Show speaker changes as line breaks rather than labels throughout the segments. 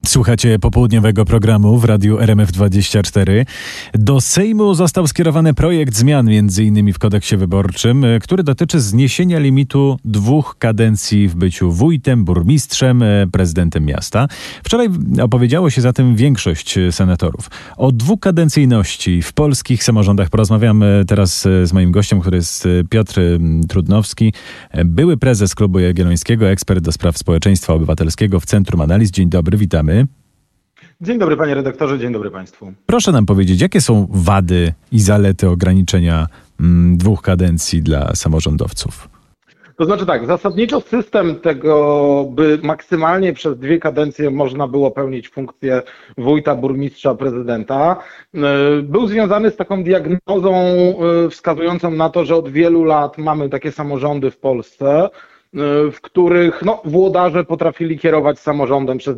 Słuchacie popołudniowego programu w radiu RMF24. Do Sejmu został skierowany projekt zmian m.in. w kodeksie wyborczym, który dotyczy zniesienia limitu 2 kadencji w byciu wójtem, burmistrzem, prezydentem miasta. Wczoraj opowiedziało się za tym większość senatorów. O dwukadencyjności w polskich samorządach porozmawiam teraz z moim gościem, który jest Piotr Trudnowski, były prezes Klubu Jagiellońskiego, ekspert do spraw społeczeństwa obywatelskiego w Centrum Analiz. Dzień dobry, witamy.
Dzień dobry panie redaktorze, dzień dobry państwu.
Proszę nam powiedzieć, jakie są wady i zalety ograniczenia 2 kadencji dla samorządowców?
To znaczy tak, zasadniczo system tego, by maksymalnie przez 2 kadencje można było pełnić funkcję wójta, burmistrza, prezydenta, był związany z taką diagnozą wskazującą na to, że od wielu lat mamy takie samorządy w Polsce, w których włodarze potrafili kierować samorządem przez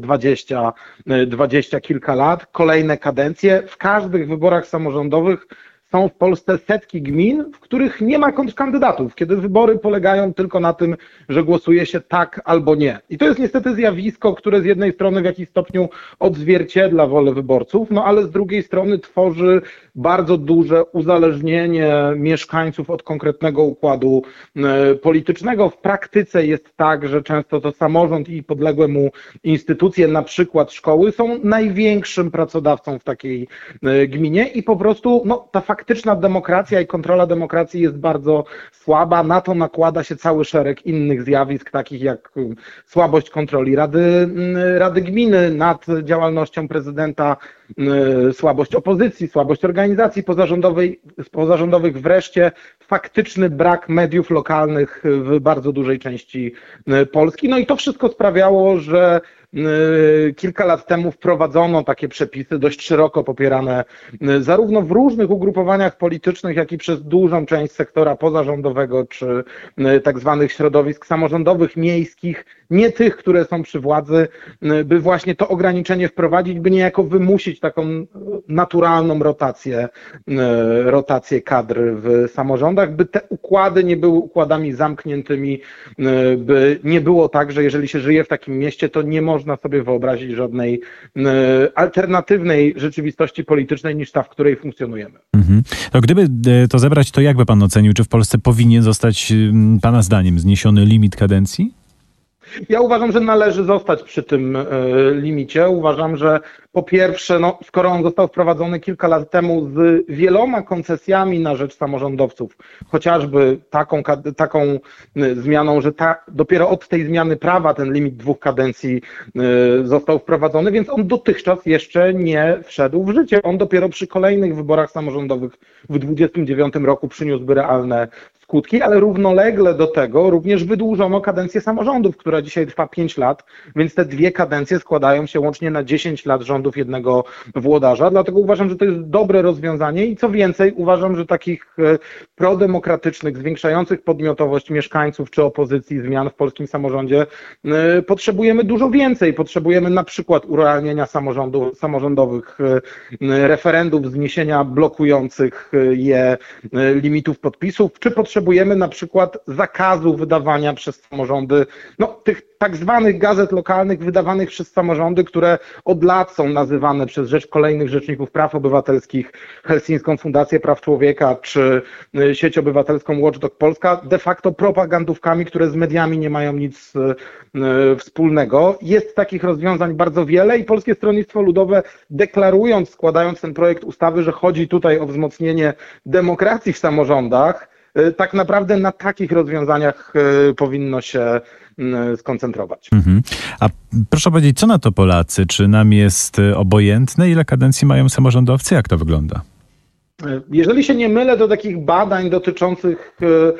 20 kilka lat, kolejne kadencje. W każdych wyborach samorządowych są w Polsce setki gmin, w których nie ma kontrkandydatów, kiedy wybory polegają tylko na tym, że głosuje się tak albo nie. I to jest niestety zjawisko, które z jednej strony w jakiś stopniu odzwierciedla wolę wyborców, ale z drugiej strony tworzy bardzo duże uzależnienie mieszkańców od konkretnego układu politycznego. W praktyce jest tak, że często to samorząd i podległe mu instytucje, na przykład szkoły, są największym pracodawcą w takiej gminie i po prostu ta faktyczna demokracja i kontrola demokracji jest bardzo słaba. Na to nakłada się cały szereg innych zjawisk, takich jak słabość kontroli Rady Gminy nad działalnością prezydenta, słabość opozycji, słabość organizacji pozarządowych, wreszcie faktyczny brak mediów lokalnych w bardzo dużej części Polski. I to wszystko sprawiało, że kilka lat temu wprowadzono takie przepisy dość szeroko popierane zarówno w różnych ugrupowaniach politycznych, jak i przez dużą część sektora pozarządowego czy tak zwanych środowisk samorządowych, miejskich, nie tych, które są przy władzy, by właśnie to ograniczenie wprowadzić, by niejako wymusić taką naturalną rotację kadr w samorządach, by te układy nie były układami zamkniętymi, by nie było tak, że jeżeli się żyje w takim mieście, to nie można sobie wyobrazić żadnej alternatywnej rzeczywistości politycznej niż ta, w której funkcjonujemy.
To gdyby to zebrać, to jak by pan ocenił, czy w Polsce powinien zostać pana zdaniem zniesiony limit kadencji?
Ja uważam, że należy zostać przy tym limicie. Uważam, że po pierwsze, skoro on został wprowadzony kilka lat temu z wieloma koncesjami na rzecz samorządowców, chociażby taką zmianą, że dopiero od tej zmiany prawa ten limit 2 kadencji został wprowadzony, więc on dotychczas jeszcze nie wszedł w życie. On dopiero przy kolejnych wyborach samorządowych w 2029 roku przyniósłby realne skutki, ale równolegle do tego również wydłużono kadencję samorządów, która dzisiaj trwa 5 lat, więc te 2 kadencje składają się łącznie na 10 lat rządów jednego włodarza. Dlatego uważam, że to jest dobre rozwiązanie i co więcej, uważam, że takich prodemokratycznych, zwiększających podmiotowość mieszkańców czy opozycji zmian w polskim samorządzie potrzebujemy dużo więcej. Potrzebujemy na przykład urealnienia samorządowych referendów, zniesienia blokujących je limitów podpisów, czy potrzebujemy na przykład zakazu wydawania przez samorządy tych tak zwanych gazet lokalnych wydawanych przez samorządy, które od lat są nazywane przez kolejnych rzeczników praw obywatelskich, Helsińską Fundację Praw Człowieka czy sieć obywatelską Watchdog Polska, de facto propagandówkami, które z mediami nie mają nic wspólnego. Jest takich rozwiązań bardzo wiele i Polskie Stronnictwo Ludowe, deklarując, składając ten projekt ustawy, że chodzi tutaj o wzmocnienie demokracji w samorządach, tak naprawdę na takich rozwiązaniach powinno się skoncentrować.
A proszę powiedzieć, co na to Polacy? Czy nam jest obojętne, ile kadencji mają samorządowcy? Jak to wygląda?
Jeżeli się nie mylę, do takich badań dotyczących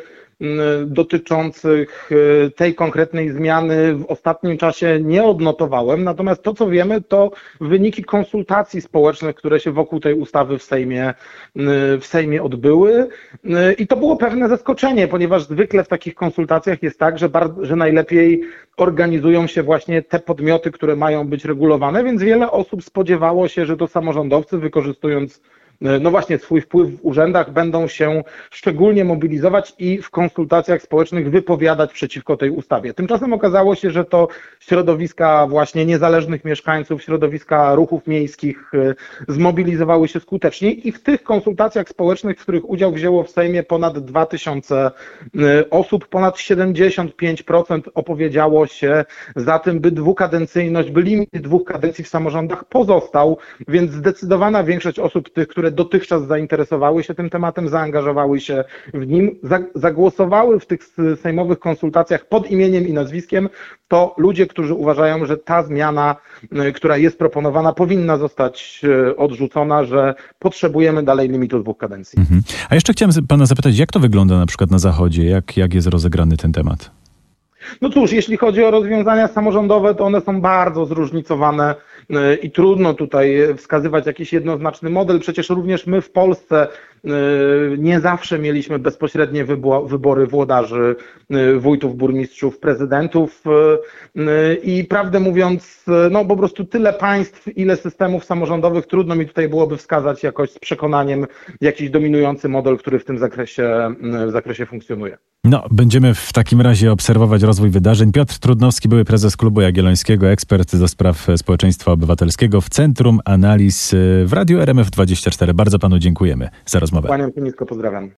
tej konkretnej zmiany w ostatnim czasie nie odnotowałem, natomiast to, co wiemy, to wyniki konsultacji społecznych, które się wokół tej ustawy w Sejmie odbyły i to było pewne zaskoczenie, ponieważ zwykle w takich konsultacjach jest tak, że najlepiej organizują się właśnie te podmioty, które mają być regulowane, więc wiele osób spodziewało się, że to samorządowcy, wykorzystując no właśnie swój wpływ w urzędach, będą się szczególnie mobilizować i w konsultacjach społecznych wypowiadać przeciwko tej ustawie. Tymczasem okazało się, że to środowiska właśnie niezależnych mieszkańców, środowiska ruchów miejskich zmobilizowały się skutecznie i w tych konsultacjach społecznych, w których udział wzięło w Sejmie ponad 2000 osób, ponad 75% opowiedziało się za tym, by dwukadencyjność, by limit 2 kadencji w samorządach pozostał, więc zdecydowana większość osób, tych, które dotychczas zainteresowały się tym tematem, zaangażowały się w nim, zagłosowały w tych sejmowych konsultacjach pod imieniem i nazwiskiem, to ludzie, którzy uważają, że ta zmiana, która jest proponowana, powinna zostać odrzucona, że potrzebujemy dalej limitu 2 kadencji.
A jeszcze chciałem pana zapytać, jak to wygląda na przykład na Zachodzie? Jak jest rozegrany ten temat?
No cóż, jeśli chodzi o rozwiązania samorządowe, to one są bardzo zróżnicowane i trudno tutaj wskazywać jakiś jednoznaczny model. Przecież również my w Polsce nie zawsze mieliśmy bezpośrednie wybory włodarzy, wójtów, burmistrzów, prezydentów i prawdę mówiąc, no po prostu tyle państw, ile systemów samorządowych, trudno mi tutaj byłoby wskazać jakoś z przekonaniem jakiś dominujący model, który w tym zakresie funkcjonuje.
No, będziemy w takim razie obserwować rozwój wydarzeń. Piotr Trudnowski, były prezes Klubu Jagiellońskiego, ekspert do spraw społeczeństwa obywatelskiego w Centrum Analiz w Radiu RMF24. Bardzo panu dziękujemy za rozmowę.
Kłaniam się nisko, pozdrawiam.